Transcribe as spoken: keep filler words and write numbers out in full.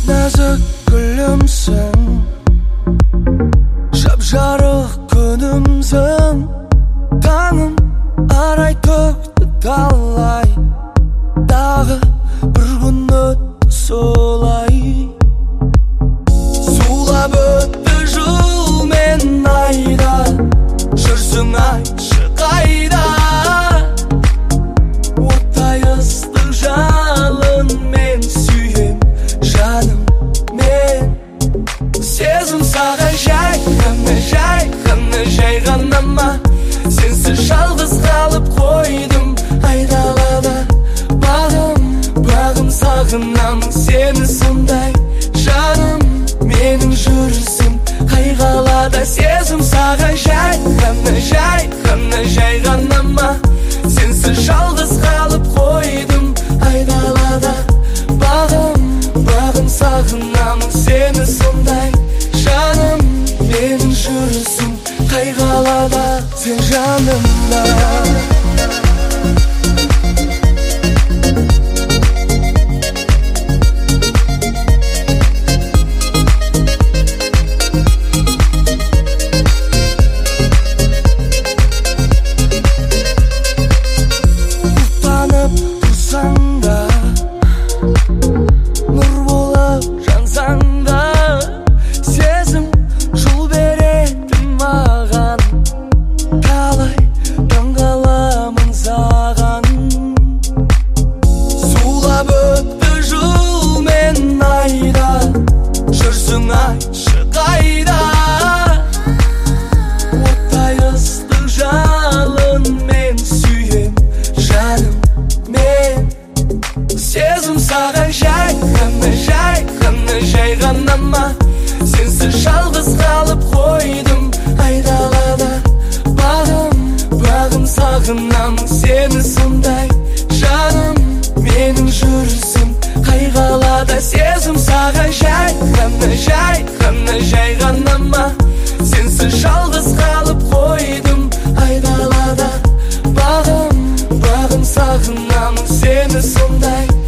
нәзік гүлімсің, жап-жарық күнімсің. Таңым арай төкті талай, дағы бір күн өтті солай. Сулап өтті жыл мен айда, жүрсің айтшы қайда. Оттай ыстық жалын мен сүйем, жаным мен. Сезім саған жай ғана, жай ғана, жай ғана ма? Сенсіз жалғыз қалып қойдым айдалада. Бағым, бағым сағынамын сені сондай. Жаным, менің жүрісім қай қалада. Сезім саған жай ғана, жай ғана, жай ғана ма? Сенсіз жалғыз қалып қойдым айдалада. Бағым, бағым сағынамын сені сондай. Жаным, менің жүрісім қай қалада. Сен жанымда. Сезім саған жай ғана, жай ғана, жай ғана ма? Сенсіз жалғыз қалып қойдым айдалада. Бағым, бағым сағынамын сені сондай. Жаным, менің жүрісім қай қалада. Сезім саған жай ғана, жай ғана, жай ғана ма? Сенсіз жалғыз қалып қойдым айдалада. Бағым, бағым сағынамын сені сондай.